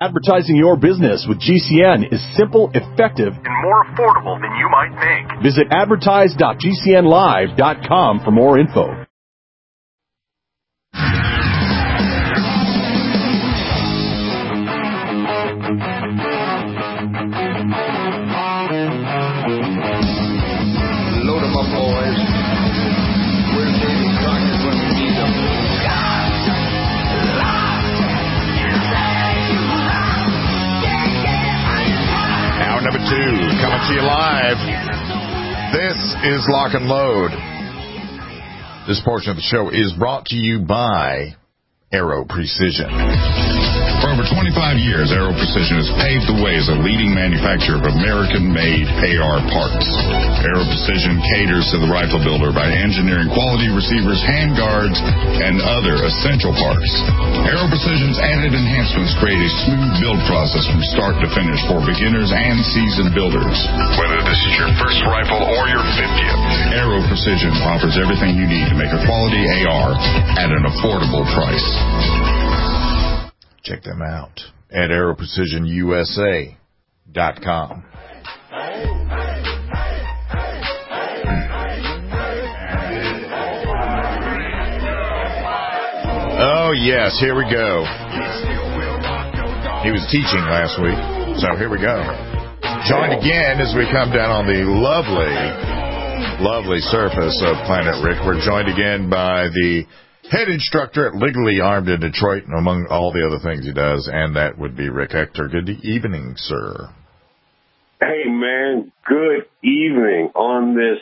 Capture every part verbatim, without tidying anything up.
Advertising your business with G C N is simple, effective, and more affordable than you might think. Visit advertise dot g c n live dot com for more info. Load 'em up, boys. Where's Davy Crockett when we need them? Hour number two, coming to you live. This is Lock and Load. This portion of the show is brought to you by Aero Precision. For over twenty-five years, Aero Precision has paved the way as a leading manufacturer of American-made A R parts. Aero Precision caters to the rifle builder by engineering quality receivers, handguards, and other essential parts. Aero Precision's added enhancements create a smooth build process from start to finish for beginners and seasoned builders. Whether this is your first rifle or your fiftieth, Aero Precision offers everything you need to make a quality A R at an affordable price. Check them out at aero precision u s a dot com. Oh, yes, here we go. He was teaching last week, so here we go. Joined again as we come down on the lovely, lovely surface of Planet Rick. We're joined again by the head instructor at Legally Armed in Detroit, and among all the other things he does, and that would be Rick Hector. Good evening, sir. Hey, man, good evening on this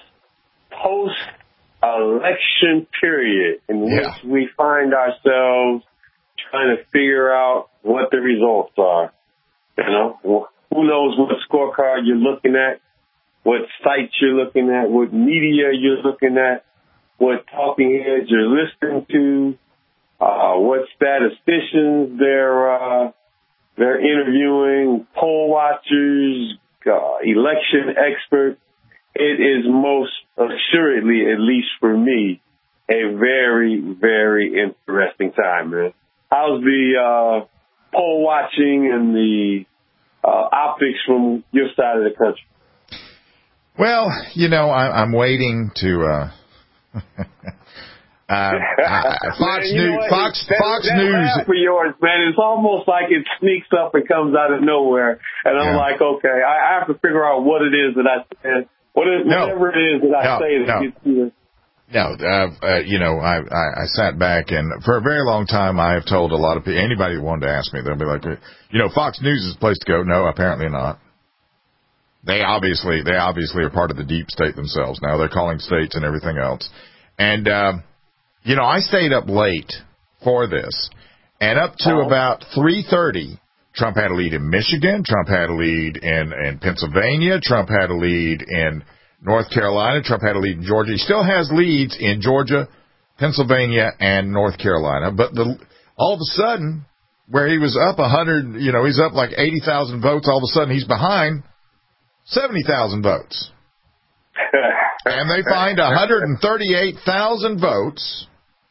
post-election period in Yeah. which we find ourselves trying to figure out what the results are. You know, who knows what scorecard you're looking at, what sites you're looking at, what media you're looking at, what talking heads you're listening to, uh, what statisticians they're, uh, they're interviewing, poll watchers, uh, election experts. It is most assuredly, at least for me, a very, very interesting time, man. How's the, uh, poll watching and the, uh, optics from your side of the country? Well, you know, I, I'm waiting to, uh, uh, uh, Fox man, News. Fox, that, Fox that News. laugh of yours, man, it's almost like it sneaks up and comes out of nowhere, and I'm Yeah. like, okay, I, I have to figure out what it is that I said, what is, No. whatever it is that I No, say that no. gets you. No, uh, uh, you know, I, I, I sat back, and for a very long time, I have told a lot of people, anybody who wanted to ask me, they'll be like, you know, Fox News is the place to go. No, apparently not. They obviously, they obviously are part of the deep state themselves. Now they're calling states and everything else. And, um, you know, I stayed up late for this, and up to Oh. about three thirty, Trump had a lead in Michigan, Trump had a lead in, in Pennsylvania, Trump had a lead in North Carolina, Trump had a lead in Georgia. He still has leads in Georgia, Pennsylvania, and North Carolina. But the, all of a sudden, where he was up one hundred, you know, he's up like eighty thousand votes, all of a sudden he's behind seventy thousand votes. And they find one hundred thirty-eight thousand votes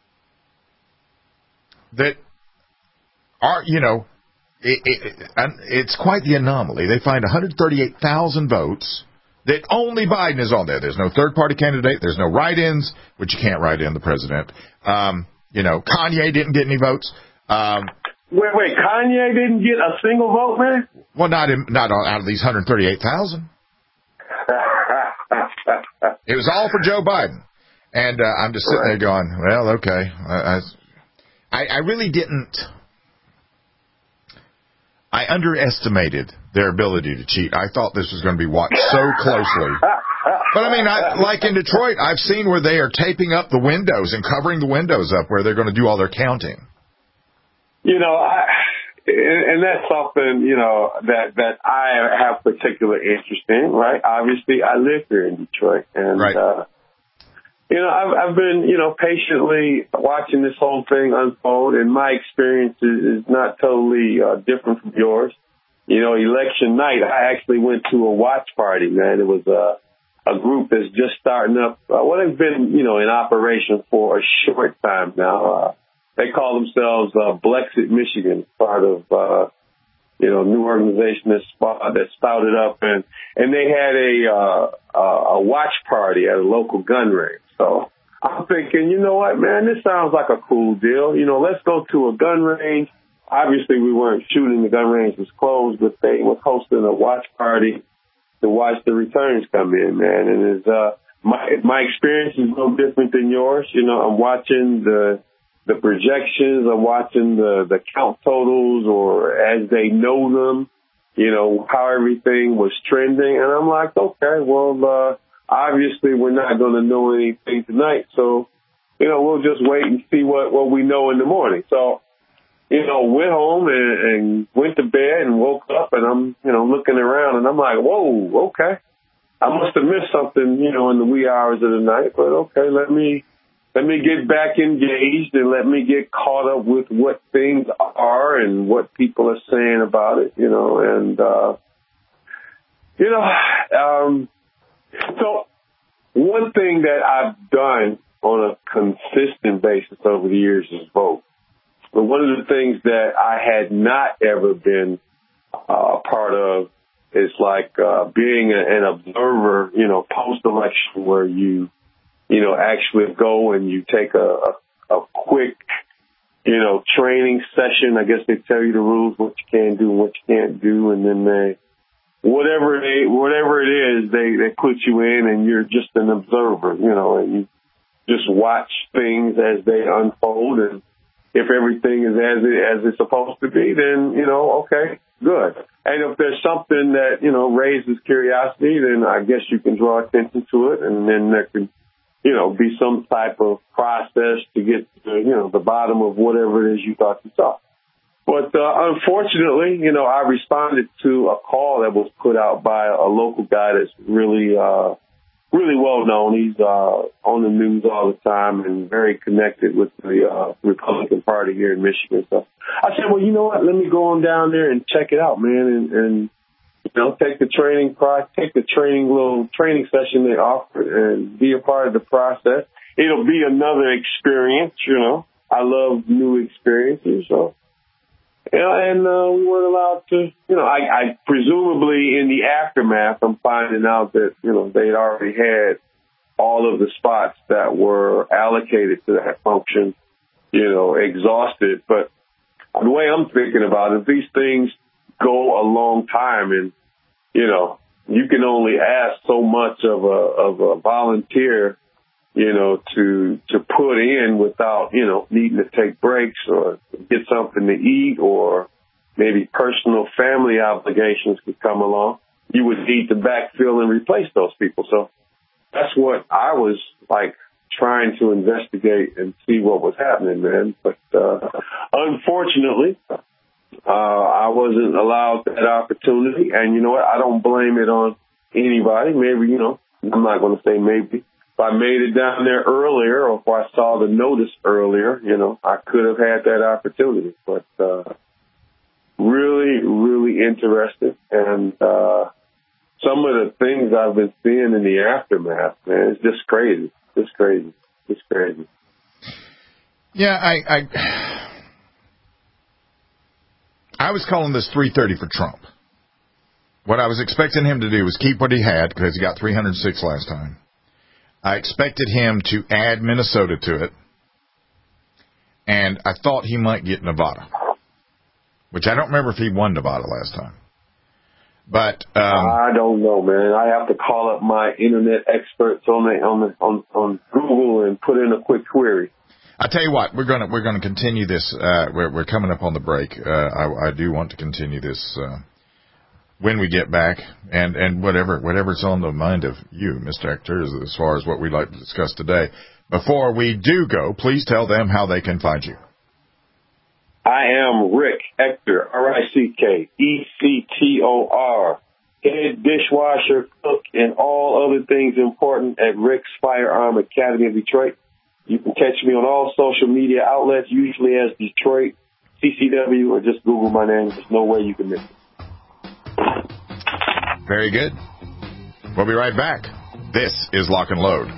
that are, you know, it, it, it's quite the anomaly. They find one hundred thirty-eight thousand votes that only Biden is on there. There's no third-party candidate. There's no write-ins, which you can't write in the president. Um, you know, Kanye didn't get any votes. Um, Wait, wait, Kanye didn't get a single vote, man? well, not in, not out of these one hundred thirty-eight thousand. It was all for Joe Biden. And uh, I'm just sitting there going, well, okay. I, I, I really didn't. I underestimated their ability to cheat. I thought this was going to be watched so closely. But, I mean, I, like in Detroit, I've seen where they are taping up the windows and covering the windows up where they're going to do all their counting. You know, I, and, and that's something, you know, that, that I have particular interest in, right? Obviously, I live here in Detroit. And, right. uh, you know, I've, I've been, you know, patiently watching this whole thing unfold, and my experience is, is not totally uh, different from yours. You know, election night, I actually went to a watch party, man. It was a, a group that's just starting up. Uh, well, they've been, you know, in operation for a short time now. Uh, They call themselves uh, Blexit, Michigan, part of uh, you know, new organization that spot, that spouted up, and and they had a uh, a watch party at a local gun range. So I'm thinking, you know what, man, this sounds like a cool deal. You know, let's go to a gun range. Obviously, we weren't shooting; the gun range was closed, but they was hosting a watch party to watch the returns come in, man. And it's uh, my my experience is no different than yours. You know, I'm watching the the projections, I'm watching the, the count totals, or as they know them, you know, how everything was trending. And I'm like, okay, well, uh, obviously we're not going to know anything tonight. So, you know, we'll just wait and see what, what we know in the morning. So, you know, went home and, and went to bed and woke up, and I'm, you know, looking around, and I'm like, whoa, okay. I must have missed something, you know, in the wee hours of the night, but okay, let me, Let me get back engaged and let me get caught up with what things are and what people are saying about it, you know, and, uh, you know, um, so one thing that I've done on a consistent basis over the years is vote. But one of the things that I had not ever been uh, part of is like uh, being a, an observer, you know, post-election, where you, you know, actually go and you take a, a, a quick, you know, training session. I guess they tell you the rules, what you can do and what you can't do. And then they, whatever they, whatever it is, they, they put you in, and you're just an observer, you know, and you just watch things as they unfold. And if everything is as it, as it's supposed to be, then, you know, okay, good. And if there's something that, you know, raises curiosity, then I guess you can draw attention to it, and then there can, you know, be some type of process to get to, you know, the bottom of whatever it is you thought you saw. But uh, unfortunately, you know, I responded to a call that was put out by a local guy that's really, uh, really well known. He's uh, on the news all the time and very connected with the uh, Republican Party here in Michigan. So I said, well, you know what? Let me go on down there and check it out, man, and, and you know, take the training process, take the training little training session they offer, and be a part of the process. It'll be another experience, you know. I love new experiences, so. Yeah, and uh, we weren't allowed to, you know, I, I presumably in the aftermath, I'm finding out that, you know, they'd already had all of the spots that were allocated to that function, you know, exhausted. But the way I'm thinking about it, these things go a long time, and, you know, you can only ask so much of a, of a volunteer, you know, to, to put in without, you know, needing to take breaks or get something to eat, or maybe personal family obligations could come along. You would need to backfill and replace those people. So that's what I was like trying to investigate and see what was happening, man. But, uh, unfortunately, uh, I wasn't allowed that opportunity. And you know what? I don't blame it on anybody. Maybe, you know, I'm not going to say maybe. If I made it down there earlier, or if I saw the notice earlier, you know, I could have had that opportunity. But uh, really, really interested. And uh, some of the things I've been seeing in the aftermath, man, it's just crazy. Just crazy. Just crazy. Yeah, I, I, I was calling this three thirty for Trump. What I was expecting him to do was keep what he had, because he got three hundred six last time. I expected him to add Minnesota to it, and I thought he might get Nevada, which I don't remember if he won Nevada last time. But um, I don't know, man. I have to call up my internet experts on the, on the, on on Google and put in a quick query. I tell you what, we're gonna we're gonna continue this. Uh, we're we're coming up on the break. Uh, I, I do want to continue this. Uh, when we get back, and, and whatever whatever's on the mind of you, Mister Hector, as, as far as what we'd like to discuss today. Before we do go, please tell them how they can find you. I am Rick Hector, R I C K E C T O R, head dishwasher, cook, and all other things important at Rick's Firearm Academy of Detroit. You can catch me on all social media outlets, usually as Detroit C C W, or just Google my name. There's no way you can miss it. Very good. We'll be right back. This is Lock and Load.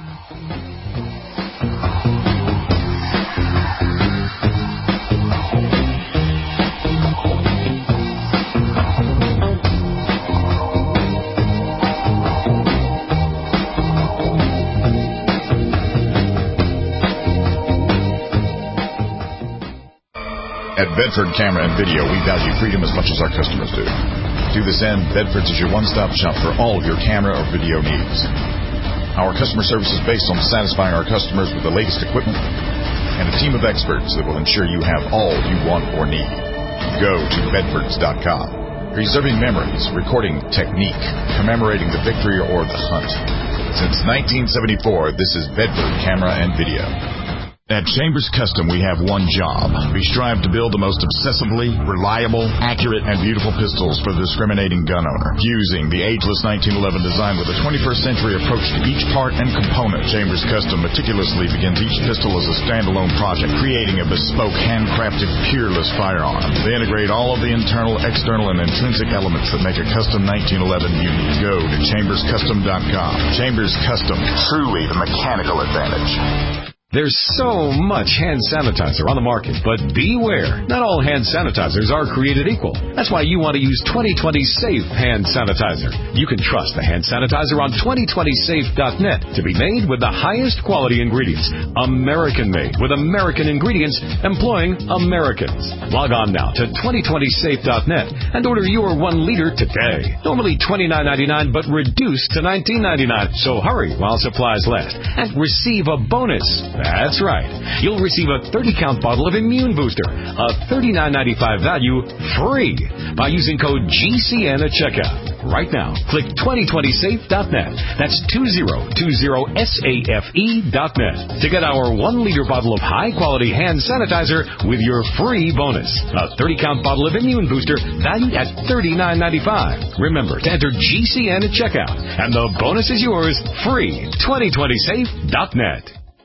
At Bedford Camera and Video, we value freedom as much as our customers do. To this end, Bedford's is your one-stop shop for all of your camera or video needs. Our customer service is based on satisfying our customers with the latest equipment and a team of experts that will ensure you have all you want or need. Go to bedfords dot com. Preserving memories, recording technique, commemorating the victory or the hunt. Since nineteen seventy-four, this is Bedford Camera and Video. At Chambers Custom, we have one job. We strive to build the most obsessively, reliable, accurate, and beautiful pistols for the discriminating gun owner. Fusing the ageless nineteen eleven design with a twenty-first century approach to each part and component, Chambers Custom meticulously begins each pistol as a standalone project, creating a bespoke, handcrafted, peerless firearm. They integrate all of the internal, external, and intrinsic elements that make a custom nineteen eleven unique. Go to chambers custom dot com. Chambers Custom, truly the mechanical advantage. There's so much hand sanitizer on the market, but beware. Not all hand sanitizers are created equal. That's why you want to use twenty twenty Safe Hand Sanitizer. You can trust the hand sanitizer on twenty twenty safe dot net to be made with the highest quality ingredients. American-made with American ingredients employing Americans. Log on now to twenty twenty safe dot net and order your one liter today. Normally twenty-nine ninety-nine, but reduced to nineteen ninety-nine. So hurry while supplies last and receive a bonus. That's right. You'll receive a thirty count bottle of Immune Booster, a thirty-nine ninety-five value, free by using code G C N at checkout. Right now, click twenty twenty safe dot net. That's twenty twenty safe dot net to get our one liter bottle of high-quality hand sanitizer with your free bonus. A thirty count bottle of Immune Booster valued at thirty-nine ninety-five. Remember to enter G C N at checkout, and the bonus is yours free. twenty twenty safe dot net.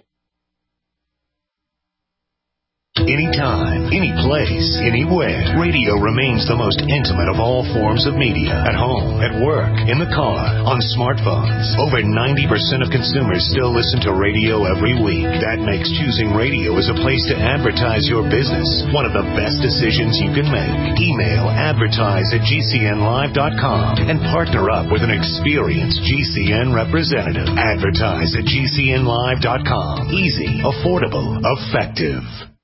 Anytime, any place, anywhere. Radio remains the most intimate of all forms of media. At home, at work, in the car, on smartphones. Over ninety percent of consumers still listen to radio every week. That makes choosing radio as a place to advertise your business one of the best decisions you can make. Email advertise at G C N live dot com and partner up with an experienced G C N representative. Advertise at G C N live dot com. Easy, affordable, effective.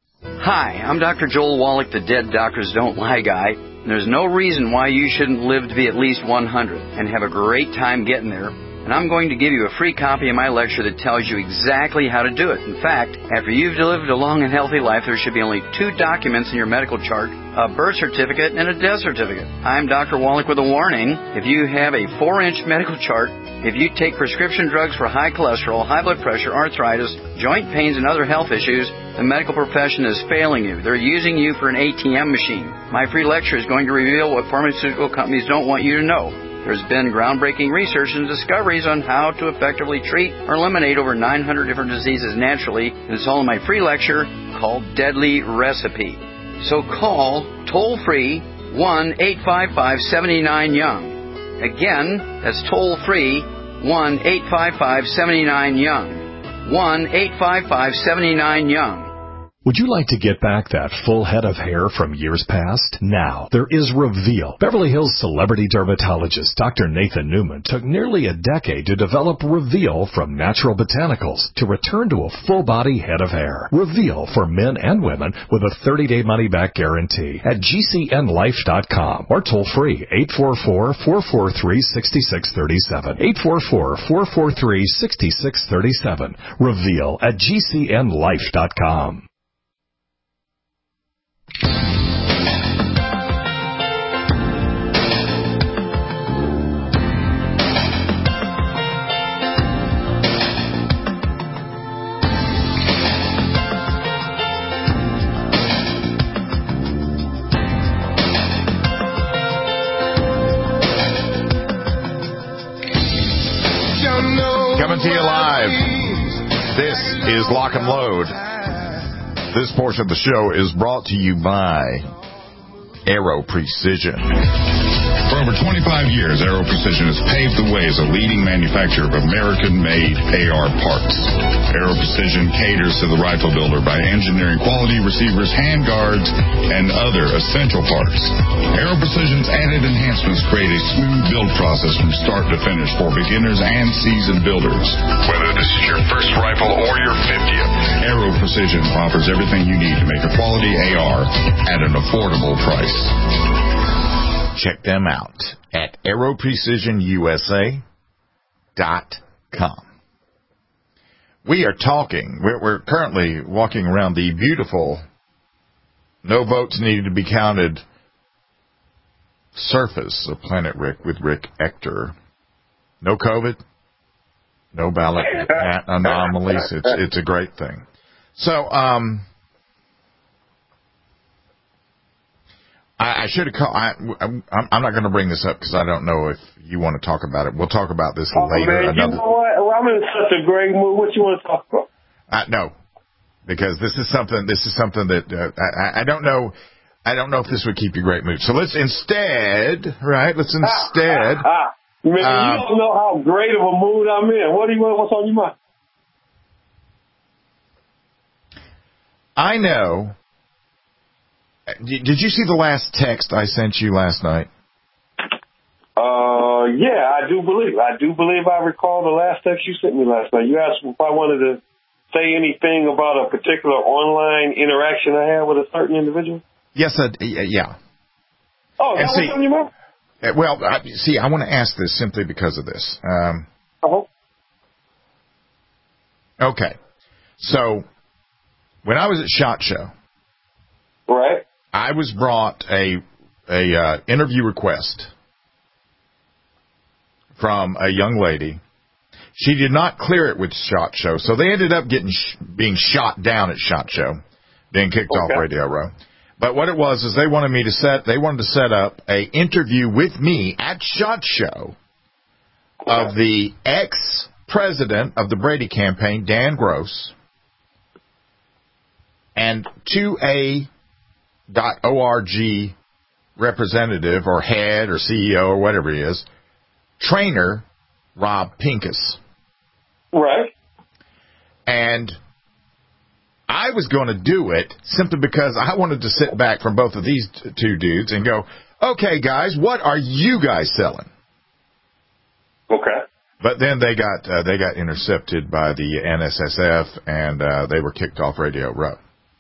Hi, I'm Doctor Joel Wallach, the Dead Doctors Don't Lie guy. There's no reason why you shouldn't live to be at least one hundred and have a great time getting there. And I'm going to give you a free copy of my lecture that tells you exactly how to do it. In fact, after you've lived a long and healthy life, there should be only two documents in your medical chart, a birth certificate and a death certificate. I'm Doctor Wallach with a warning. If you have a four-inch medical chart, if you take prescription drugs for high cholesterol, high blood pressure, arthritis, joint pains, and other health issues, the medical profession is failing you. They're using you for an A T M machine. My free lecture is going to reveal what pharmaceutical companies don't want you to know. There's been groundbreaking research and discoveries on how to effectively treat or eliminate over nine hundred different diseases naturally. And it's all in my free lecture called Deadly Recipe. So call toll-free one eight five five seven nine young. Again, that's toll-free one eight five five seven nine young. one eight five five seven nine young. Would you like to get back that full head of hair from years past? Now, there is Reveal. Beverly Hills celebrity dermatologist Doctor Nathan Newman took nearly a decade to develop Reveal from natural botanicals to return to a full-body head of hair. Reveal for men and women with a thirty-day money-back guarantee at G C N life dot com or toll-free eight four four, four four three, six six three seven. eight four four, four four three, six six three seven. Reveal at G C N life dot com. Coming to you live. This is Lock and Load. This portion of the show is brought to you by Aero Precision. From over twenty-five years, Aero Precision has paved the way as a leading manufacturer of American-made A R parts. Aero Precision caters to the rifle builder by engineering quality receivers, handguards, and other essential parts. Aero Precision's added enhancements create a smooth build process from start to finish for beginners and seasoned builders. Whether this is your first rifle or your fiftieth, Aero Precision offers everything you need to make a quality A R at an affordable price. Check them out at aero precision u s a dot com. We are talking, we're, we're currently walking around the beautiful, no votes needed to be counted surface of Planet Rick with Rick Ector. No COVID, no ballot anomalies. It's, it's a great thing. So, um, I, I should have called. I, I'm, I'm not going to bring this up because I don't know if you want to talk about it. We'll talk about this oh, later. Man, Another, you know what? Well, I'm in such a great mood. What you want to talk about? Uh, no, because this is something. This is something that uh, I, I don't know. I don't know if this would keep you great mood. So let's instead, right? Let's instead. Ah, ah, ah. Man, um, you don't know how great of a mood I'm in. What do you want? What's on your mind? I know. Did you see the last text I sent you last night? Uh, yeah, I do believe. I do believe I recall the last text you sent me last night. You asked if I wanted to say anything about a particular online interaction I had with a certain individual. Yes, I, yeah. Oh, that was on your mind? Well, I, see, I want to ask this simply because of this. Um, uh-huh. Okay. So, when I was at SHOT Show, right, I was brought a a uh, interview request from a young lady. She did not clear it with SHOT Show, so they ended up getting sh- being shot down at SHOT Show, being kicked okay. off Radio Row. But what it was is they wanted me to set they wanted to set up a interview with me at SHOT Show of the ex-president of the Brady campaign, Dan Gross, and two A dot org representative or head or C E O or whatever he is, trainer Rob Pincus. Right. And I was going to do it simply because I wanted to sit back from both of these t- two dudes and go, okay, guys, what are you guys selling? Okay. But then they got uh, they got intercepted by the N S S F and uh, they were kicked off Radio Row.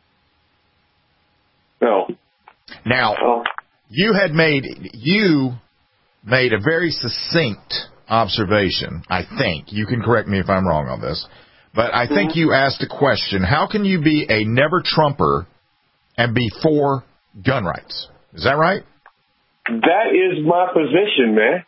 No. Now, oh. you had made you made a very succinct observation, I think. You can correct me if I'm wrong on this. But I think you asked a question, how can you be a never-Trumper and be for gun rights? Is that right? That is my position, man.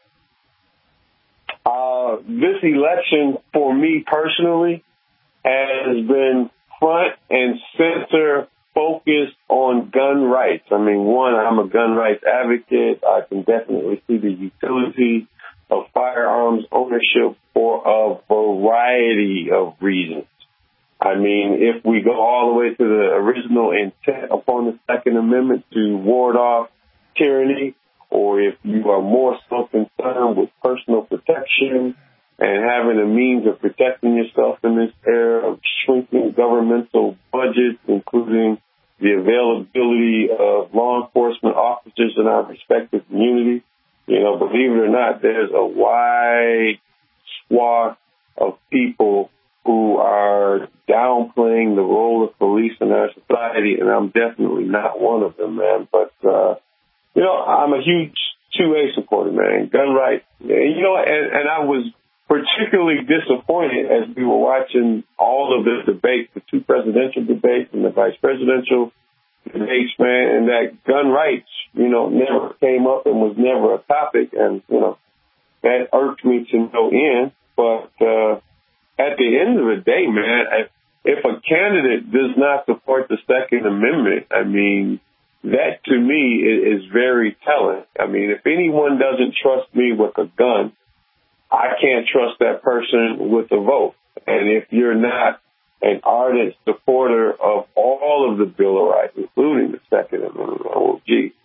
Uh, this election, for me personally, has been front and center focused on gun rights. I mean, one, I'm a gun rights advocate. I can definitely see the utility of firearms ownership for a variety of reasons. I mean, if we go all the way to the original intent upon the Second Amendment to ward off tyranny, or if you are more so concerned with personal protection and having a means of protecting yourself in this era of shrinking governmental budgets, including the availability of law enforcement officers in our respective communities. You know, believe it or not, there's a wide swath of people who are downplaying the role of police in our society, and I'm definitely not one of them, man. But, uh, you know, I'm a huge two A supporter, man. Gun rights. And, you know, and, and I was particularly disappointed as we were watching all of the debates, the two presidential debates and the vice presidential debates, man, and that gun rights, you know, never came up and was never a topic. And, you know, that irked me to no end. But uh, at the end of the day, man, if a candidate does not support the Second Amendment, I mean, that to me is very telling. I mean, if anyone doesn't trust me with a gun, I can't trust that person with a vote. And if you're not an ardent supporter of all of the Bill of Rights, including the Second Amendment, oh, gee,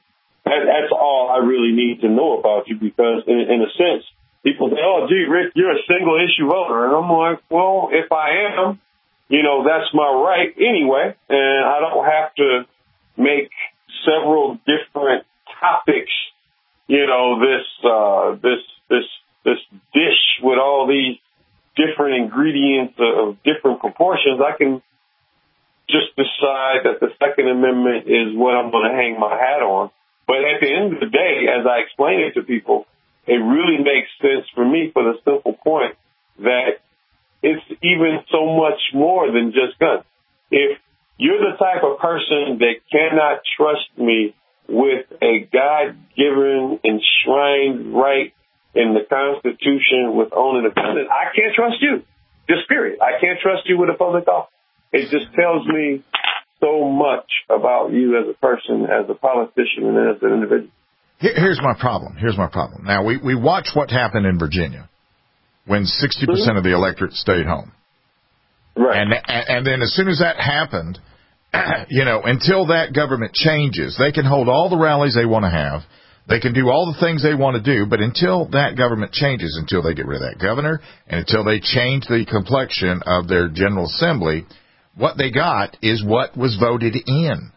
that, that's all I really need to know about you, because in, in a sense, people say, oh, gee, Rick, you're a single-issue voter. And I'm like, well, if I am, you know, that's my right anyway, and I don't have to make several different topics, you know, this uh, this this this dish with all these different ingredients of different proportions. I can just decide that the Second Amendment is what I'm going to hang my hat on. But at the end of the day, as I explain it to people, it really makes sense for me for the simple point that it's even so much more than just guns. If you're the type of person that cannot trust me with a God-given, enshrined right in the Constitution with owning a gun, I can't trust you. Just period. I can't trust you with a public office. It just tells me so much about you as a person, as a politician, and as an individual. Here's my problem. Here's my problem. Now, we, we watch what happened in Virginia when sixty percent of the electorate stayed home. Right. And, and then as soon as that happened, you know, until that government changes, they can hold all the rallies they want to have. They can do all the things they want to do, but until that government changes, until they get rid of that governor, and until they change the complexion of their General Assembly, what they got is what was voted in.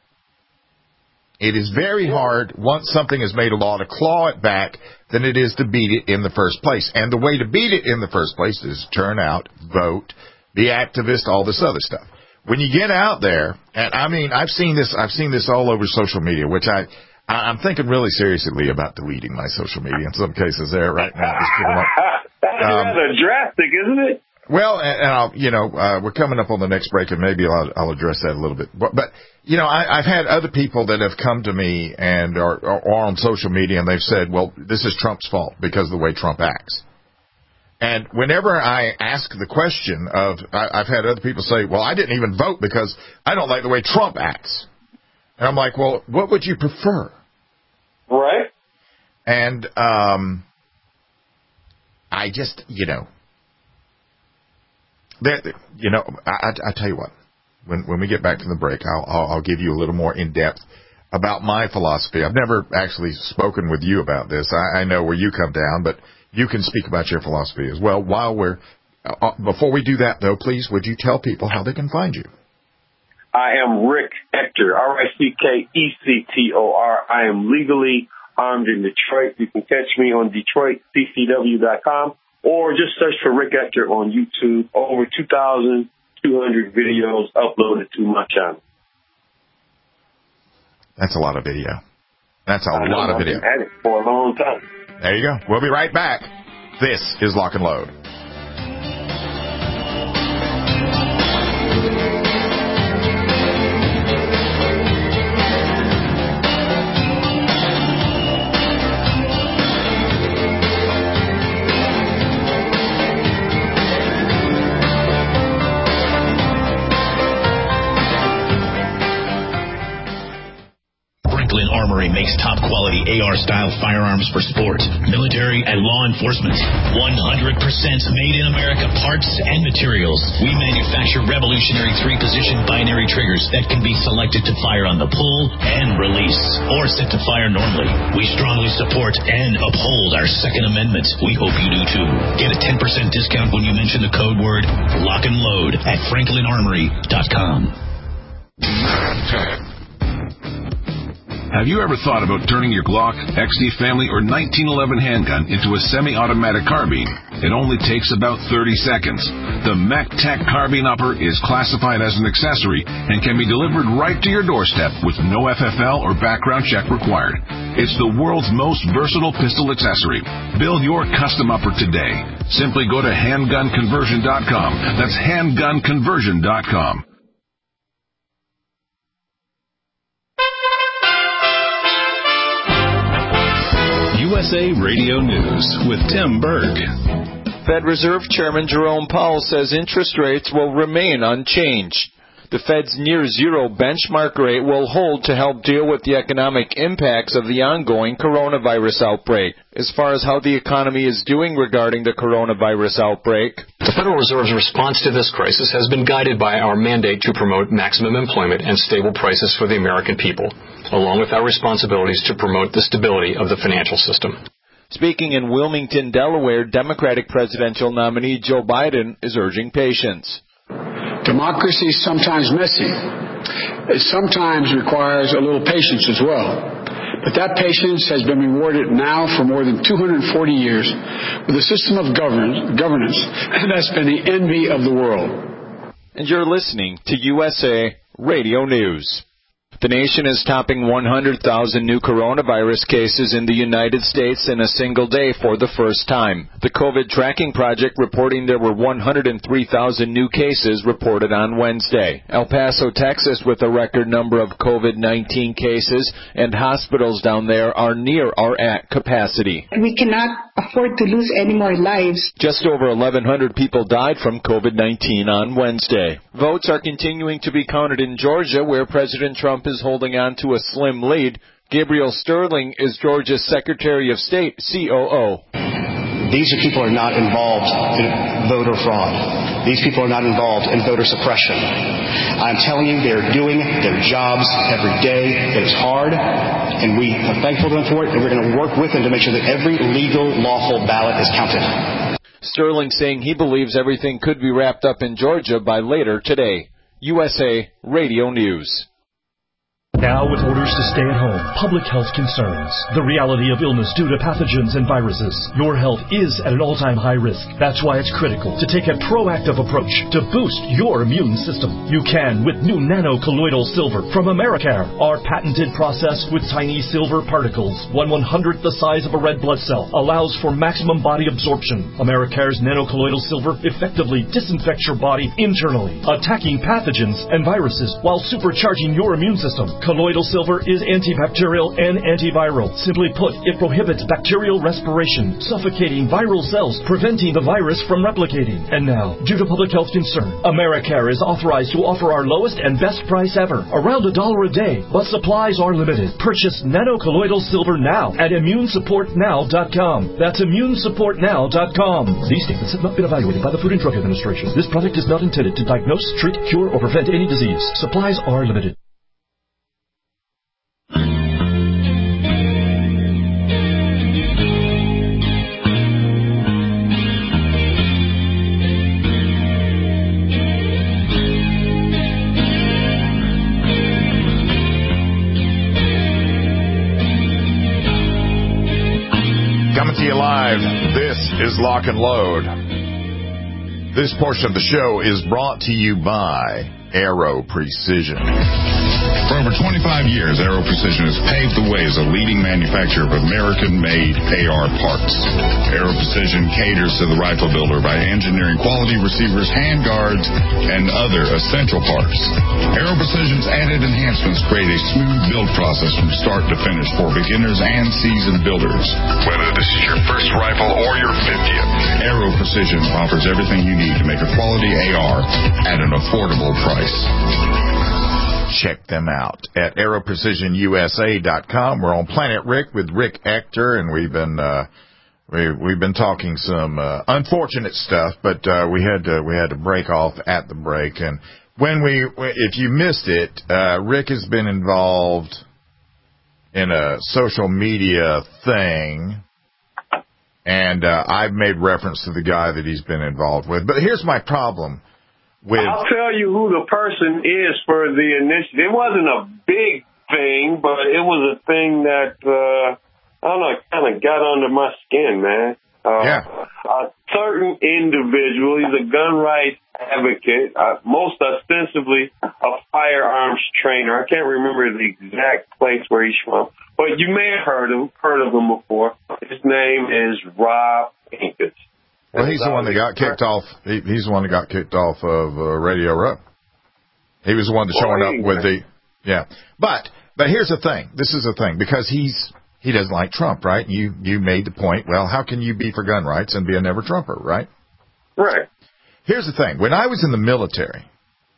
It is very hard, once something is made a law, to claw it back than it is to beat it in the first place. And the way to beat it in the first place is turn out, vote, be activist, all this other stuff. When you get out there, and I mean, I've seen this, I've seen this all over social media, which I, I'm thinking really seriously about deleting my social media in some cases there right now. That's um, rather drastic, isn't it? Well, and, and I'll, you know, uh, we're coming up on the next break, and maybe I'll, I'll address that a little bit. But, but you know, I, I've had other people that have come to me and are, are on social media, and they've said, well, this is Trump's fault because of the way Trump acts. And whenever I ask the question of, I, I've had other people say, well, I didn't even vote because I don't like the way Trump acts. And I'm like, well, what would you prefer? Right. And um, I just, you know, that, you know, I, I tell you what, when when we get back from the break, I'll, I'll, I'll give you a little more in depth about my philosophy. I've never actually spoken with you about this. I, I know where you come down, but you can speak about your philosophy as well. While we're uh, before we do that, though, please, would you tell people how they can find you? I am Rick Ector, R I C K E C T O R. I am legally armed in Detroit. You can catch me on Detroit C C W dot com. Or just search for Rick Ector on YouTube. Over two thousand two hundred videos uploaded to my channel. That's a lot of video. That's a I lot know, of video. I've been at it for a long time. There you go. We'll be right back. This is Lock and Load. Armory makes top-quality A R-style firearms for sport, military, and law enforcement. one hundred percent made in America parts and materials. We manufacture revolutionary three-position binary triggers that can be selected to fire on the pull and release, or set to fire normally. We strongly support and uphold our Second Amendment. We hope you do too. Get a ten percent discount when you mention the code word Lock and Load at franklin armory dot com. Have you ever thought about turning your Glock, X D Family, or nineteen eleven handgun into a semi-automatic carbine? It only takes about thirty seconds. The MechTech Carbine Upper is classified as an accessory and can be delivered right to your doorstep with no F F L or background check required. It's the world's most versatile pistol accessory. Build your custom upper today. Simply go to handgun conversion dot com. That's handgun conversion dot com. U S A Radio News with Tim Berg. Fed Reserve Chairman Jerome Powell says interest rates will remain unchanged. The Fed's near-zero benchmark rate will hold to help deal with the economic impacts of the ongoing coronavirus outbreak. As far as how the economy is doing regarding the coronavirus outbreak, the Federal Reserve's response to this crisis has been guided by our mandate to promote maximum employment and stable prices for the American people, along with our responsibilities to promote the stability of the financial system. Speaking in Wilmington, Delaware, Democratic presidential nominee Joe Biden is urging patience. Democracy is sometimes messy. It sometimes requires a little patience as well. But that patience has been rewarded now for more than two hundred forty years with a system of govern- governance that's been the envy of the world. And you're listening to U S A Radio News. The nation is topping one hundred thousand new coronavirus cases in the United States in a single day for the first time. The COVID Tracking Project reporting there were one hundred three thousand new cases reported on Wednesday. El Paso, Texas, with a record number of COVID nineteen cases, and hospitals down there are near or at capacity. We cannot afford to lose any more lives. Just over eleven hundred people died from COVID nineteen on Wednesday. Votes are continuing to be counted in Georgia, where President Trump is holding on to a slim lead. Gabriel Sterling is Georgia's Secretary of State, C O O. These are people who are not involved in voter fraud. These people are not involved in voter suppression. I'm telling you, they're doing their jobs every day. It is hard, and we are thankful to them for it, and we're going to work with them to make sure that every legal, lawful ballot is counted. Sterling saying he believes everything could be wrapped up in Georgia by later today. U S A Radio News. Now with orders to stay at home, public health concerns, the reality of illness due to pathogens and viruses, your health is at an all-time high risk. That's why it's critical to take a proactive approach to boost your immune system. You can with new nano-colloidal silver from Americare. Our patented process with tiny silver particles, one one-hundredth the size of a red blood cell, allows for maximum body absorption. Americare's nano-colloidal silver effectively disinfects your body internally, attacking pathogens and viruses while supercharging your immune system. Colloidal silver is antibacterial and antiviral. Simply put, it prohibits bacterial respiration, suffocating viral cells, preventing the virus from replicating. And now, due to public health concern, Americare is authorized to offer our lowest and best price ever, around a dollar a day, but supplies are limited. Purchase nano-colloidal silver now at immune support now dot com. That's immune support now dot com. These statements have not been evaluated by the Food and Drug Administration. This product is not intended to diagnose, treat, cure, or prevent any disease. Supplies are limited. Coming to you live, this is Lock and Load. This portion of the show is brought to you by Aero Precision. For over twenty-five years, Aero Precision has paved the way as a leading manufacturer of American-made A R parts. Aero Precision caters to the rifle builder by engineering quality receivers, handguards, and other essential parts. Aero Precision's added enhancements create a smooth build process from start to finish for beginners and seasoned builders. Whether this is your first rifle or your fiftieth, Aero Precision offers everything you need to make a quality A R at an affordable price. Check them out at aero precision U S A dot com. We're on Planet Rick with Rick Ector, and we've been uh, we, we've been talking some uh, unfortunate stuff, but uh, we had to we had to break off at the break. And when we if you missed it, uh, Rick has been involved in a social media thing, and uh, I've made reference to the guy that he's been involved with. But here's my problem. With, I'll tell you who the person is for the initiative. It wasn't a big thing, but it was a thing that, uh, I don't know, it kind of got under my skin, man. Uh, yeah. A certain individual, he's a gun rights advocate, uh, most ostensibly a firearms trainer. I can't remember the exact place where he's from, but you may have heard him, heard of him before. His name is Rob Pincus. Well, he's the one that got kicked off. He, he's the one that got kicked off of uh, Radio Row. He was the one that showing up with the, yeah. But but here's the thing. This is the thing because he's he doesn't like Trump, right? You you made the point. Well, how can you be for gun rights and be a never Trumper, right? Right. Here's the thing. When I was in the military,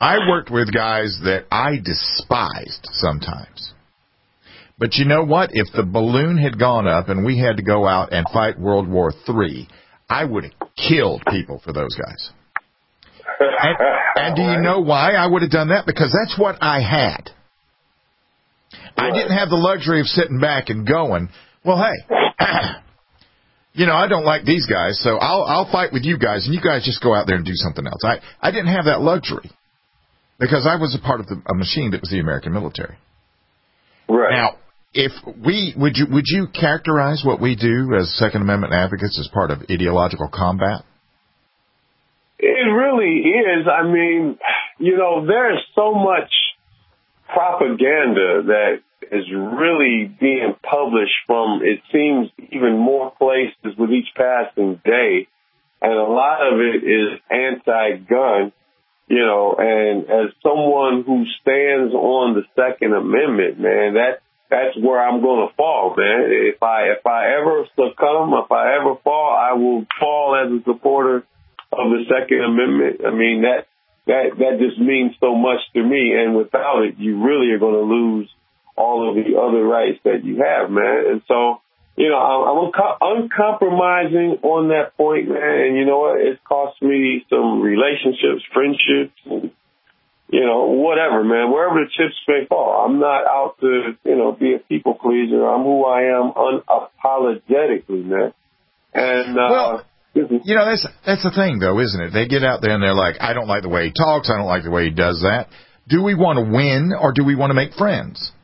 I worked with guys that I despised sometimes. But you know what? If the balloon had gone up and we had to go out and fight World War Three, I would have killed people for those guys. And, and do you know why I would have done that? Because that's what I had. I didn't have the luxury of sitting back and going, well, hey, you know, I don't like these guys, so I'll I'll fight with you guys, and you guys just go out there and do something else. I, I didn't have that luxury because I was a part of the, a machine that was the American military. Right. Now, if we would you would you characterize what we do as Second Amendment advocates as part of ideological combat? It really is. I mean, you know, there's so much propaganda that is really being published from, it seems, even more places with each passing day. And a lot of it is anti-gun, you know, and as someone who stands on the Second Amendment, man, that that's where I'm going to fall, man. If I, if I ever succumb, if I ever fall, I will fall as a supporter of the Second Amendment. I mean, that, that, that just means so much to me. And without it, you really are going to lose all of the other rights that you have, man. And so, you know, I'm, I'm uncompromising on that point, man. And you know what? It's cost me some relationships, friendships, and, you know, whatever, man. Wherever the chips may fall. I'm not out to, you know, be a people pleaser. I'm who I am unapologetically, man. And, uh, well, you know, that's that's the thing, though, isn't it? They get out there and they're like, I don't like the way he talks. I don't like the way he does that. Do we want to win or do we want to make friends?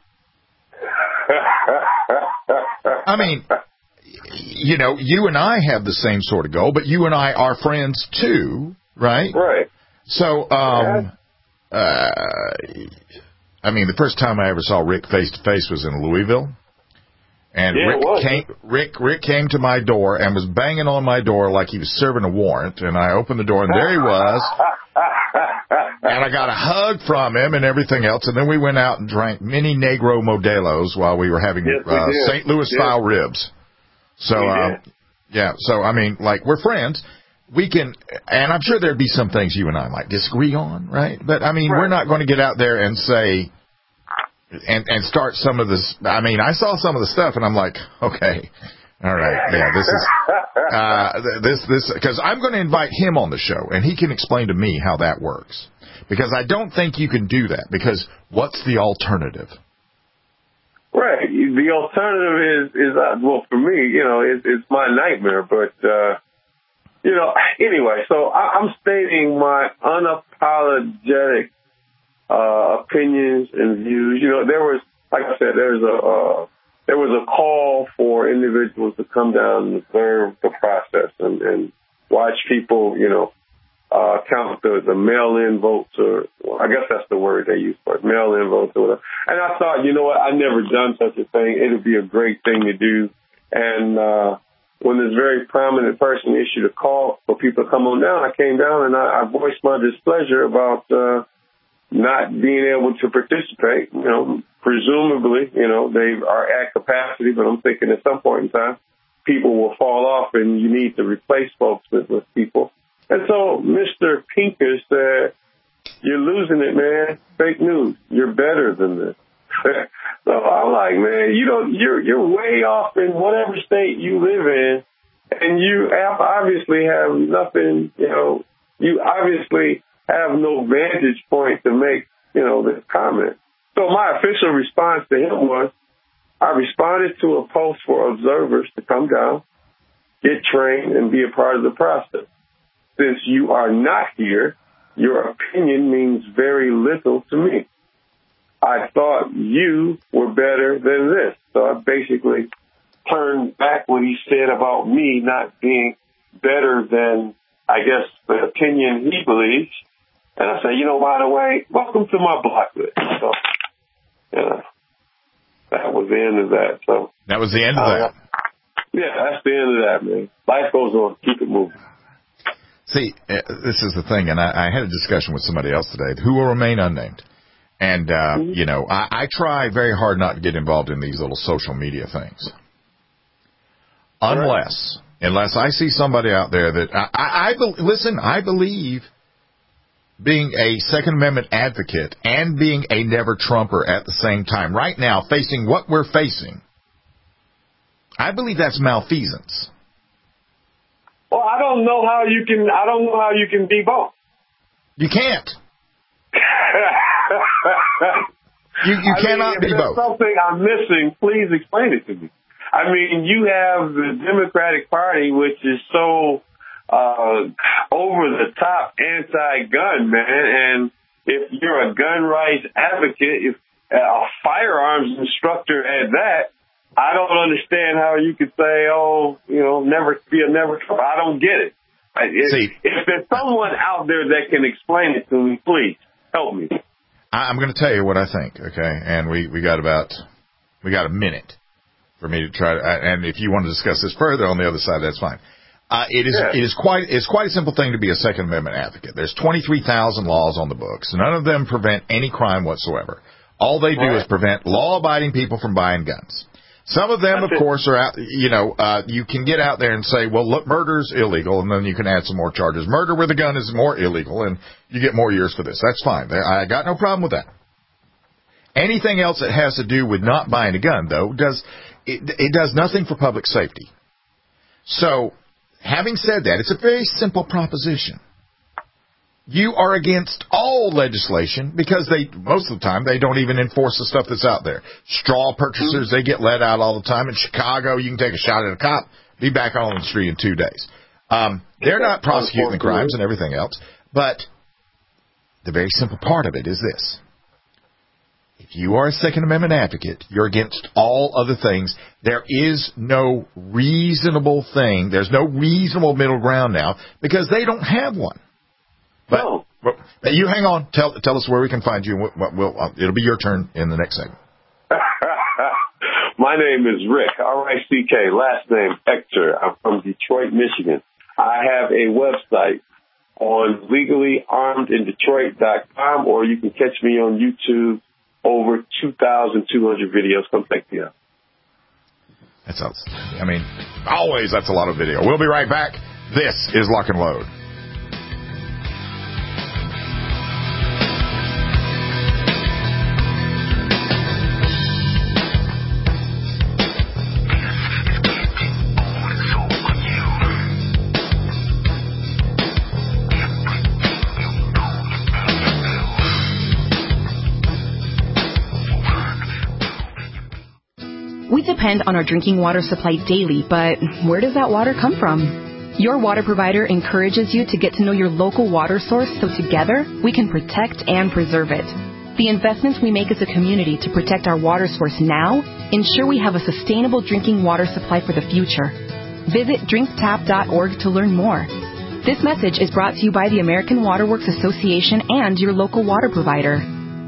I mean, you know, you and I have the same sort of goal, but you and I are friends too, right? Right. So, um, uh, I mean, the first time I ever saw Rick face to face was in Louisville. And yeah, Rick came, Rick, Rick came to my door and was banging on my door like he was serving a warrant. And I opened the door and there he was. And I got a hug from him and everything else. And then we went out and drank mini Negro Modelos while we were having yes, uh, we Saint Louis style yeah. ribs. So, um, yeah. So, I mean, like, we're friends. We can, and I'm sure there'd be some things you and I might disagree on, right? But, I mean, right. we're not going to get out there and say, and, and start some of this. I mean, I saw some of the stuff and I'm like, okay, all right. Yeah, this is, uh, this, this, because I'm going to invite him on the show and he can explain to me how that works. Because I don't think you can do that. Because what's the alternative? Right. The alternative is, is uh, well, for me, you know, it, it's my nightmare. But, uh, you know, anyway, so I, I'm stating my unapologetic uh, opinions and views. You know, there was, like I said, there's a uh, there was a call for individuals to come down and observe the process and, and watch people, you know, Uh, count the, the mail-in votes, or well, I guess that's the word they use for it, mail-in votes or whatever. And I thought, you know what, I've never done such a thing. It would be a great thing to do. And uh, when this very prominent person issued a call for people to come on down, I came down and I, I voiced my displeasure about uh, not being able to participate. You know, presumably, you know, they are at capacity, but I'm thinking at some point in time, people will fall off and you need to replace folks with, with people. And so Mister Pinker said, you're losing it, man. Fake news. You're better than this. So I'm like, man, you don't, you're, you're way off in whatever state you live in. And you obviously have nothing, you know, you obviously have no vantage point to make, you know, this comment. So my official response to him was, I responded to a post for observers to come down, get trained, and be a part of the process. Since you are not here, your opinion means very little to me. I thought you were better than this. So I basically turned back what he said about me not being better than, I guess, the opinion he believes. And I said, you know, by the way, welcome to my block list. So, you know, that was the end of that. So that was the end of uh, that. Yeah, that's the end of that, man. Life goes on. Keep it moving. See, this is the thing, and I, I had a discussion with somebody else today who will remain unnamed. And, uh, mm-hmm. you know, I, I try very hard not to get involved in these little social media things. Unless, right. unless I see somebody out there that, I, I, I be, listen, I believe being a Second Amendment advocate and being a never-Trumper at the same time, right now, facing what we're facing, I believe that's malfeasance. Well, I don't know how you can, I don't know how you can be both. You can't. you you I cannot mean, if be there's both. something I'm missing, please explain it to me. I mean, you have the Democratic Party, which is so uh, over-the-top anti-gun, man, and if you're a gun rights advocate, if a firearms instructor at that, I don't understand how you could say, oh, you know, never be a never Trump. I don't get it. If, See, if there's someone out there that can explain it to me, please help me. I'm going to tell you what I think, okay? And we, we got about we got a minute for me to try to. And if you want to discuss this further on the other side, that's fine. Uh, it is yeah. it is quite it's quite a simple thing to be a Second Amendment advocate. There's twenty-three thousand laws on the books. None of them prevent any crime whatsoever. All they do right. is prevent law-abiding people from buying guns. Some of them, That's of it. course, are out, you know, uh, you can get out there and say, well, look, murder's illegal, and then you can add some more charges. Murder with a gun is more illegal, and you get more years for this. That's fine. I got no problem with that. Anything else that has to do with not buying a gun, though, does it, it does nothing for public safety. So, having said that, it's a very simple proposition. You are against all legislation because they, most of the time, they don't even enforce the stuff that's out there. Straw purchasers, they get let out all the time. In Chicago, you can take a shot at a cop, be back on the street in two days. Um, they're not prosecuting the crimes and everything else, but the very simple part of it is this. If you are a Second Amendment advocate, you're against all other things. There is no reasonable thing. There's no reasonable middle ground now because they don't have one. But, no. but you hang on. Tell tell us where we can find you. We'll, we'll, uh, it'll be your turn in the next segment. My name is Rick, R I C K, last name Hector. I'm from Detroit, Michigan. I have a website on legally armed in detroit dot com, or you can catch me on YouTube. Over two thousand two hundred videos. Come check me out. That sounds, I mean, always that's a lot of video. We'll be right back. This is Lock and Load. We depend on our drinking water supply daily, but where does that water come from? Your water provider encourages you to get to know your local water source so together we can protect and preserve it. The investments we make as a community to protect our water source now ensure we have a sustainable drinking water supply for the future. Visit drink tap dot org to learn more. This message is brought to you by the American Water Works Association and your local water provider.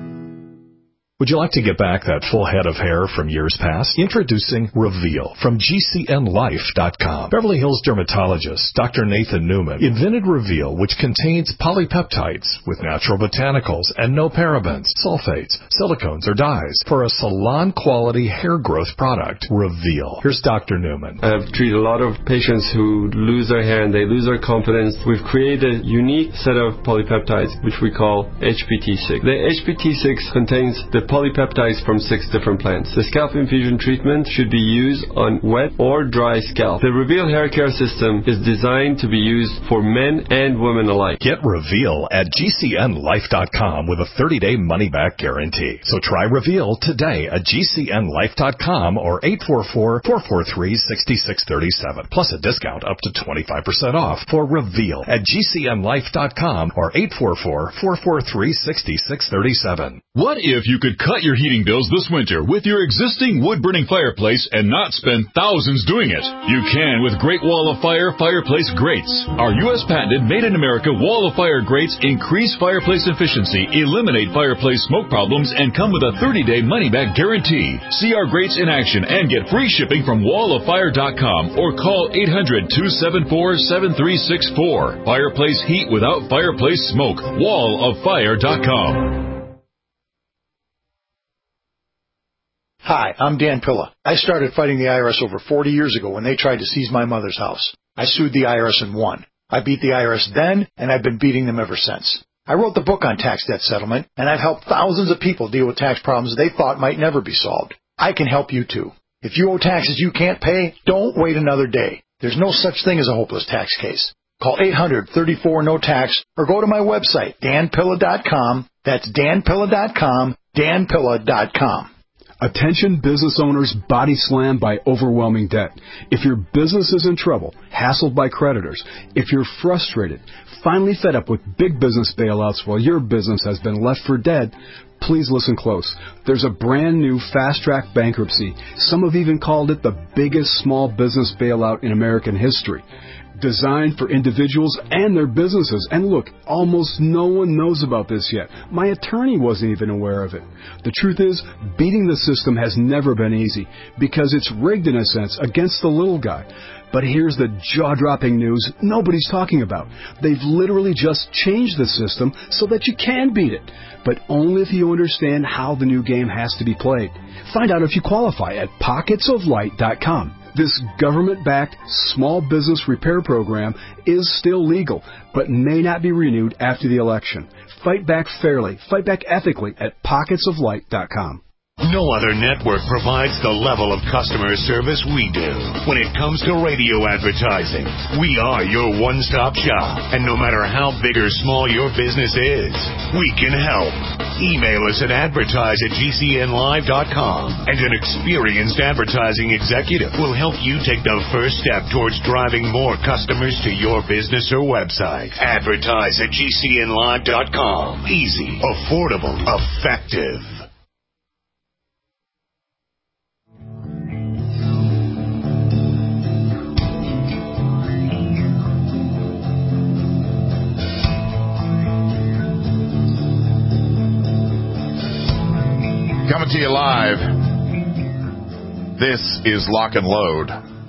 Would you like to get back that full head of hair from years past? Introducing Reveal from G C N life dot com. Beverly Hills dermatologist Doctor Nathan Newman invented Reveal, which contains polypeptides with natural botanicals and no parabens, sulfates, silicones, or dyes for a salon-quality hair growth product. Reveal. Here's Doctor Newman. I've treated a lot of patients who lose their hair and they lose their confidence. We've created a unique set of polypeptides, which we call H P T six. The H P T six contains the polypeptides from six different plants. The scalp infusion treatment should be used on wet or dry scalp. The Reveal hair care system is designed to be used for men and women alike. Get Reveal at G C N life dot com with a thirty-day money-back guarantee. So try Reveal today at G C N life dot com or eight four four, four four three, six six three seven. Plus a discount up to twenty-five percent off for Reveal at G C N life dot com or eight four four, four four three, six six three seven. What if you could cut your heating bills this winter with your existing wood-burning fireplace and not spend thousands doing it? You can with Great Wall of Fire fireplace grates. Our U S patented made-in-America Wall of Fire grates increase fireplace efficiency, eliminate fireplace smoke problems, and come with a thirty-day money-back guarantee. See our grates in action and get free shipping from wall of fire dot com or call eight hundred, two seven four, seven three six four. Fireplace heat without fireplace smoke. wall of fire dot com. Hi, I'm Dan Pilla. I started fighting the I R S over forty years ago when they tried to seize my mother's house. I sued the I R S and won. I beat the I R S then, and I've been beating them ever since. I wrote the book on tax debt settlement, and I've helped thousands of people deal with tax problems they thought might never be solved. I can help you too. If you owe taxes you can't pay, don't wait another day. There's no such thing as a hopeless tax case. Call eight hundred, thirty-four, no tax or go to my website, dan pilla dot com. That's dan pilla dot com, dan pilla dot com. Attention business owners body slammed by overwhelming debt. If your business is in trouble, hassled by creditors, if you're frustrated, finally fed up with big business bailouts while your business has been left for dead, please listen close. There's a brand new fast-track bankruptcy. Some have even called it the biggest small business bailout in American history. Designed for individuals and their businesses. And look, almost no one knows about this yet. My attorney wasn't even aware of it. The truth is, beating the system has never been easy because it's rigged in a sense against the little guy. But here's the jaw-dropping news nobody's talking about. They've literally just changed the system so that you can beat it, but only if you understand how the new game has to be played. Find out if you qualify at pockets of light dot com. This government-backed small business repair program is still legal, but may not be renewed after the election. Fight back fairly, fight back ethically at pockets of light dot com. No other network provides the level of customer service we do. When it comes to radio advertising, we are your one-stop shop. And no matter how big or small your business is, we can help. Email us at advertise at g c n live dot com, and an experienced advertising executive will help you take the first step towards driving more customers to your business or website. Advertise at g c n live dot com. Easy, affordable, effective. Coming to you live, this is Lock and Load.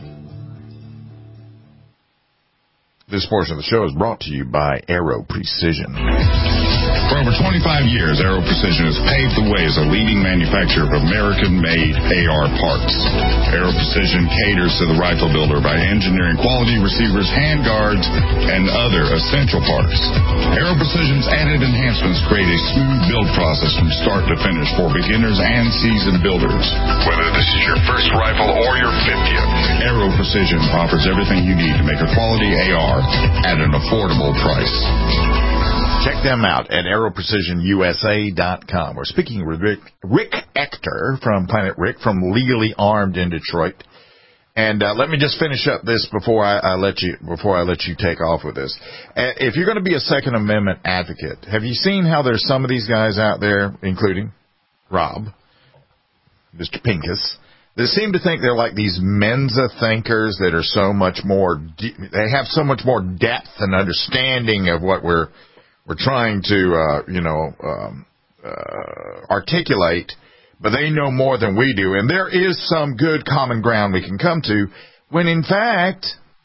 This portion of the show is brought to you by Aero Precision. For over twenty-five years, Aero Precision has paved the way as a leading manufacturer of American-made A R parts. Aero Precision caters to the rifle builder by engineering quality receivers, handguards, and other essential parts. Aero Precision's added enhancements create a smooth build process from start to finish for beginners and seasoned builders. Whether this is your first rifle or your fiftieth, Aero Precision offers everything you need to make a quality A R at an affordable price. Check them out at aero precision u s a dot com. We're speaking with Rick, Rick Ector from Planet Rick from Legally Armed in Detroit. And uh, let me just finish up this before I, I let you before I let you take off with this. Uh, if you're going to be a Second Amendment advocate, have you seen how there's some of these guys out there, including Rob, Mister Pincus, that seem to think they're like these Mensa thinkers that are so much more, de- they have so much more depth and understanding of what we're we're trying to, uh, you know, um, uh, articulate, but they know more than we do. And there is some good common ground we can come to when, in fact,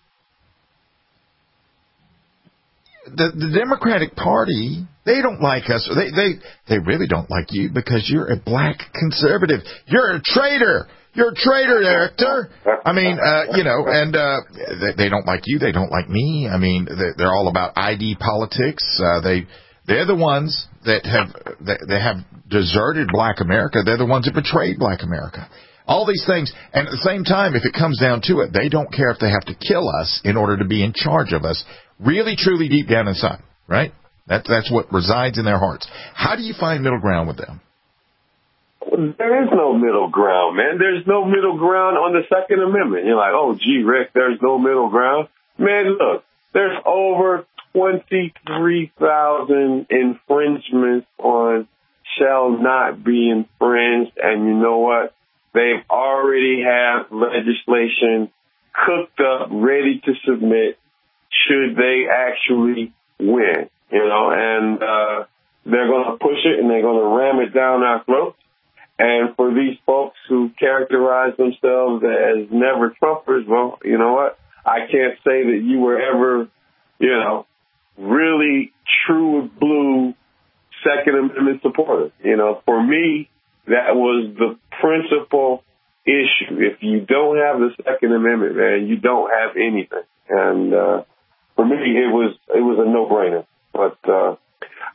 the, the Democratic Party, they don't like us. They, they, they really don't like you because you're a black conservative. You're a traitor. You're a traitor, Hector. I mean, uh, you know, and uh, they, they don't like you. They don't like me. I mean, they're, they're all about I D politics. Uh, they, they're the ones that have that, they have deserted Black America. They're the ones that betrayed Black America. All these things, and at the same time, if it comes down to it, they don't care if they have to kill us in order to be in charge of us. Really, truly, deep down inside, right? That, that's what resides in their hearts. How do you find middle ground with them? There is no middle ground, man. There's no middle ground on the Second Amendment. You're like, oh, gee, Rick, there's no middle ground. Man, look, there's over twenty-three thousand infringements on shall not be infringed. And you know what? They've already have legislation cooked up, ready to submit should they actually win, you know, and uh, they're going to push it and they're going to ram it down our throats. And for these folks who characterize themselves as never Trumpers, well, you know what? I can't say that you were ever, you know, really true blue Second Amendment supporter. You know, for me, that was the principal issue. If you don't have the Second Amendment, man, you don't have anything. And uh, for me, it was it was a no-brainer. But uh,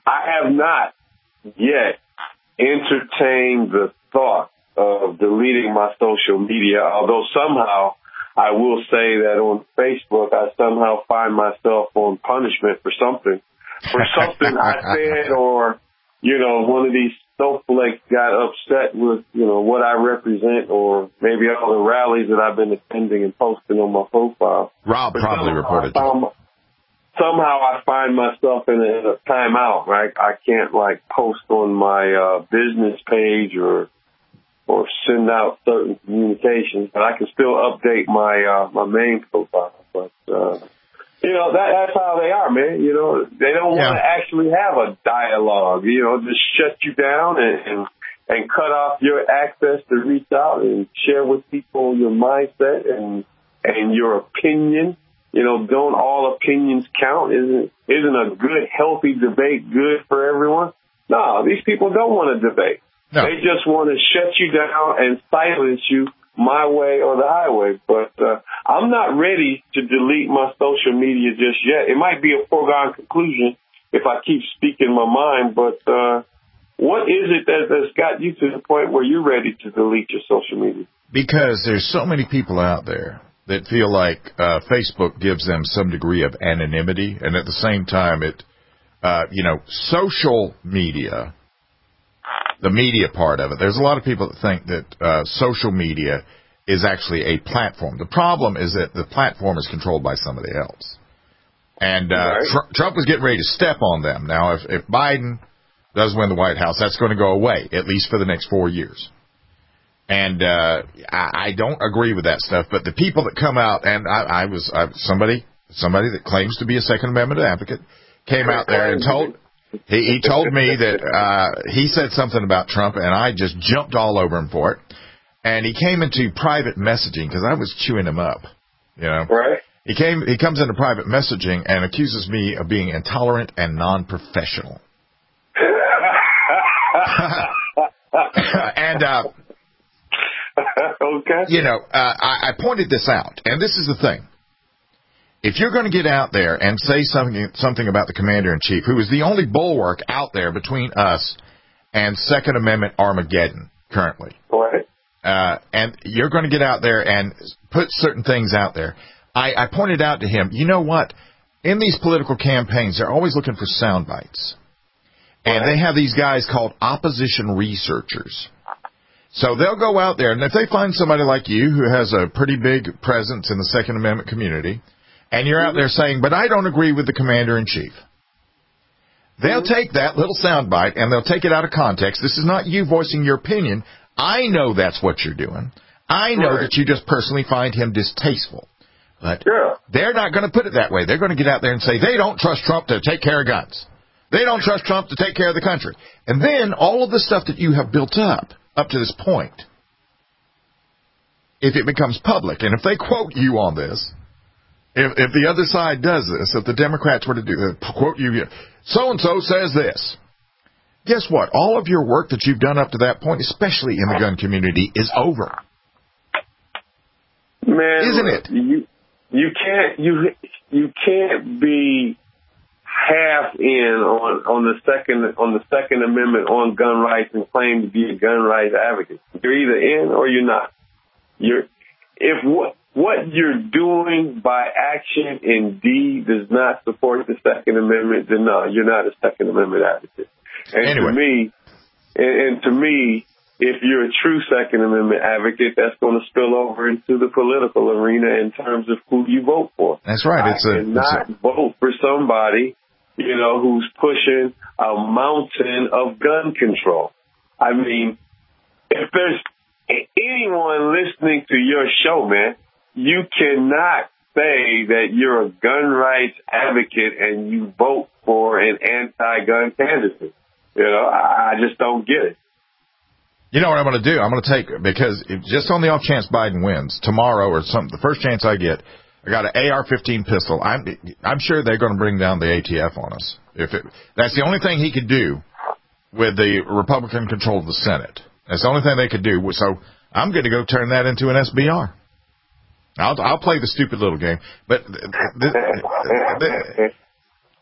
I have not yet entertained the thought of deleting my social media, although somehow I will say that on Facebook I somehow find myself on punishment for something. For something I said, or, you know, one of these snowflakes got upset with, you know, what I represent, or maybe all the rallies that I've been attending and posting on my profile. Rob But probably somehow reported I found, somehow I find myself in a, in a timeout, right? I can't, like, post on my uh, business page or or send out certain communications, but I can still update my uh, my main profile. But, uh, you know, that, that's how they are, man. You know, they don't want to Yeah. actually have a dialogue, you know, just shut you down and, and, and cut off your access to reach out and share with people your mindset and and your opinion. You know, don't all opinions count? Isn't isn't a good, healthy debate good for everyone? No, these people don't want to debate. No. They just want to shut you down and silence you my way or the highway. But uh, I'm not ready to delete my social media just yet. It might be a foregone conclusion if I keep speaking my mind, but uh, what is it that, that's got you to the point where you're ready to delete your social media? Because there's so many people out there that feel like uh, Facebook gives them some degree of anonymity, and at the same time, it, uh, you know, social media, the media part of it, there's a lot of people that think that uh, social media is actually a platform. The problem is that the platform is controlled by somebody else. And uh, Right. Tr- Trump was getting ready to step on them. Now, if, if Biden does win the White House, that's going to go away, at least for the next four years. And uh, I, I don't agree with that stuff. But the people that come out, and I, I was I, somebody somebody that claims to be a Second Amendment advocate came out there and told he, he told me that uh, he said something about Trump, and I just jumped all over him for it. And he came into private messaging because I was chewing him up, you know. Right. He came. He comes into private messaging and accuses me of being intolerant and non-professional. and uh, okay, you know, uh, I, I pointed this out, and this is the thing: if you're going to get out there and say something something about the Commander-in-Chief, who is the only bulwark out there between us and Second Amendment Armageddon currently, right? Uh, and you're going to get out there and put certain things out there. I, I pointed out to him, you know what? In these political campaigns, they're always looking for sound bites. And they have these guys called opposition researchers. So they'll go out there, and if they find somebody like you who has a pretty big presence in the Second Amendment community, and you're out there saying, but I don't agree with the Commander-in-Chief, they'll take that little sound bite and they'll take it out of context. This is not you voicing your opinion. I know that's what you're doing. I know Right. that you just personally find him distasteful. But Yeah. they're not going to put it that way. They're going to get out there and say they don't trust Trump to take care of guns. They don't trust Trump to take care of the country. And then all of the stuff that you have built up, up to this point, if it becomes public, and if they quote you on this, if, if the other side does this, if the Democrats were to do uh, quote you, so-and-so says this, guess what? All of your work that you've done up to that point, especially in the gun community, is over. Man, Isn't it? You you can't you you can't be half in on on the second on the Second Amendment on gun rights and claim to be a gun rights advocate. You're either in or you're not. You're if what what you're doing by action and deed does not support the Second Amendment, then no, you're not a Second Amendment advocate. And Anyway. to me, and, and to me, if you're a true Second Amendment advocate, that's going to spill over into the political arena in terms of who you vote for. That's right. It's I a, cannot it's vote for somebody, you know, who's pushing a mountain of gun control. I mean, if there's anyone listening to your show, man, you cannot say that you're a gun rights advocate and you vote for an anti-gun candidate. You know, I, I just don't get it. You know what I'm going to do? I'm going to take, because if, just on the off chance Biden wins tomorrow or something, the first chance I get, I got an A R fifteen pistol. I'm I'm sure they're going to bring down the A T F on us. If it, that's the only thing he could do with the Republican control of the Senate. That's the only thing they could do. So I'm going to go turn that into an S B R. I'll I'll play the stupid little game, but the, the, the,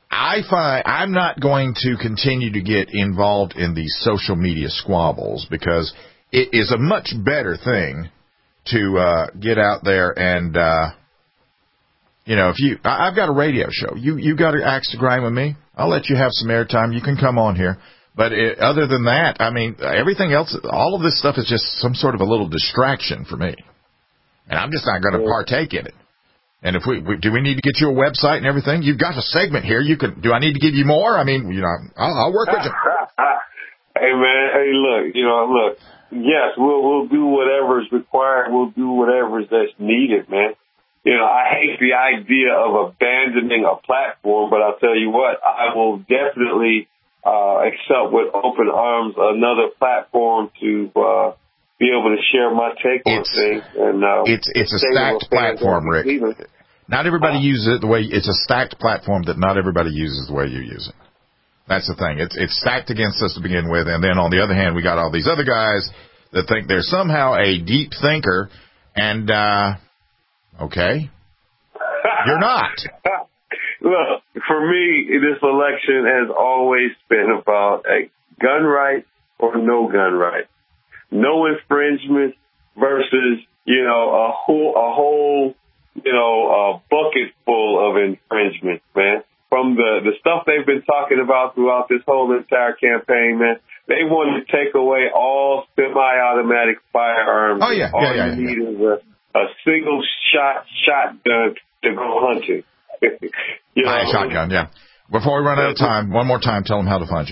I find I'm not going to continue to get involved in these social media squabbles because it is a much better thing to uh, get out there and, uh, you know, if you, I, I've got a radio show. You you got an axe to grind with me. I'll let you have some airtime. You can come on here. But it, other than that, I mean, everything else, all of this stuff is just some sort of a little distraction for me. And I'm just not going to partake in it. And if we, we do we need to get you a website and everything? You've got a segment here. You can. Do I need to give you more? I mean, you know, I'll, I'll work with you. Hey man, hey look, you know, look. Yes, we'll we'll do whatever is required. We'll do whatever that's needed, man. You know, I hate the idea of abandoning a platform, but I'll tell you what, I will definitely uh, accept with open arms another platform to uh, be able to share my take on it's, things. And uh, it's it's a stacked platform, Rick. Not everybody uh, uses it the way. It's a stacked platform that not everybody uses the way you use it. That's the thing. It's it's stacked against us to begin with, and then on the other hand, we got all these other guys that think they're somehow a deep thinker, and uh, okay, you're not. Look, for me, this election has always been about a gun right or no gun right, no infringement versus you know a whole a whole you know a bucket full of infringement, man. From the, the stuff they've been talking about throughout this whole entire campaign, man, they want to take away all semi-automatic firearms. Oh, yeah. All yeah, yeah, you yeah. need is a, a single-shot shotgun to go hunting. you know? Hi, shotgun, yeah. Before we run out of time, one more time, tell them how to find you.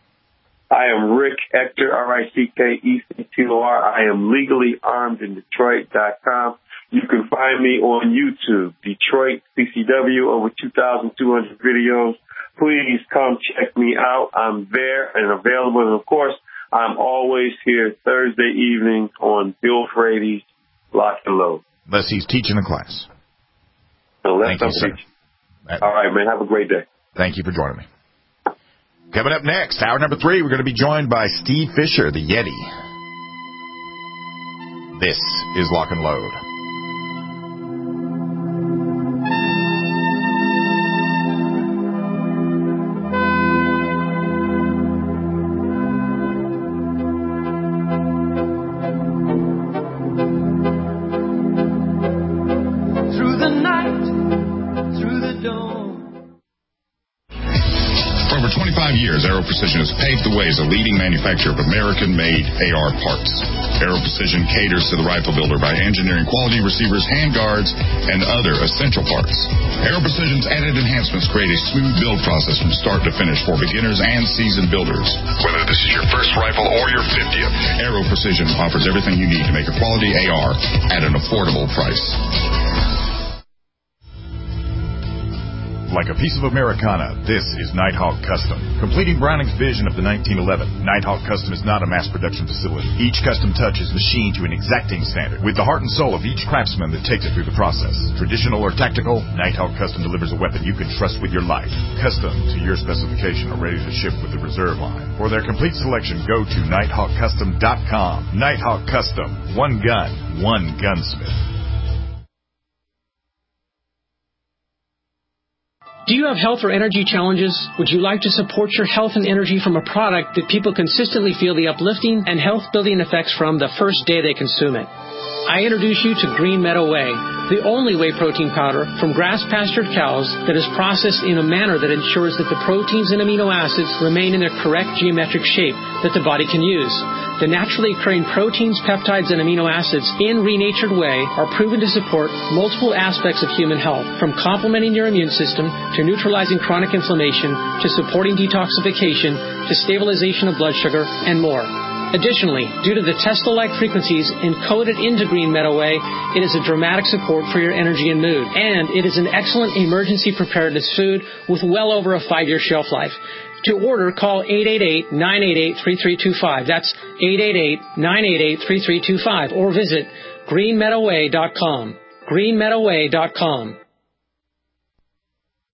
I am Rick Ector, R I C K E C T O R. I am legally armed in Detroit dot com. You can find me on YouTube, Detroit C C W, over two thousand two hundred videos. Please come check me out. I'm there and available. And, of course, I'm always here Thursday evening on Bill Frady's Lock and Load. Unless he's teaching a class. Unless Thank I'm you, sir. teaching. All right, man. Have a great day. Thank you for joining me. Coming up next, hour number three, we're going to be joined by Steve Fisher, the Yeti. This is Lock and Load. Aero Precision has paved the way as a leading manufacturer of American-made A R parts. Aero Precision caters to the rifle builder by engineering quality receivers, handguards, and other essential parts. Aero Precision's added enhancements create a smooth build process from start to finish for beginners and seasoned builders. Whether this is your first rifle or your fiftieth, Aero Precision offers everything you need to make a quality A R at an affordable price. Like a piece of Americana, this is Nighthawk Custom. Completing Browning's vision of the nineteen eleven, Nighthawk Custom is not a mass production facility. Each custom touch is machined to an exacting standard, with the heart and soul of each craftsman that takes it through the process. Traditional or tactical, Nighthawk Custom delivers a weapon you can trust with your life. Custom to your specification or ready to ship with the reserve line. For their complete selection, go to nighthawk custom dot com. Nighthawk Custom. One gun, one gunsmith. Do you have health or energy challenges? Would you like to support your health and energy from a product that people consistently feel the uplifting and health-building effects from the first day they consume it? I introduce you to Green Meadow Whey, the only whey protein powder from grass-pastured cows that is processed in a manner that ensures that the proteins and amino acids remain in their correct geometric shape that the body can use. The naturally occurring proteins, peptides, and amino acids in renatured whey are proven to support multiple aspects of human health, from complementing your immune system to neutralizing chronic inflammation to supporting detoxification to stabilization of blood sugar and more. Additionally, due to the Tesla-like frequencies encoded into Green Meadow Whey, it is a dramatic support for your energy and mood. And it is an excellent emergency preparedness food with well over a five-year shelf life. To order, call eight eight eight, nine eight eight, three three two five. That's eight eight eight, nine eight eight, three three two five. Or visit green meadow whey dot com. green meadow whey dot com.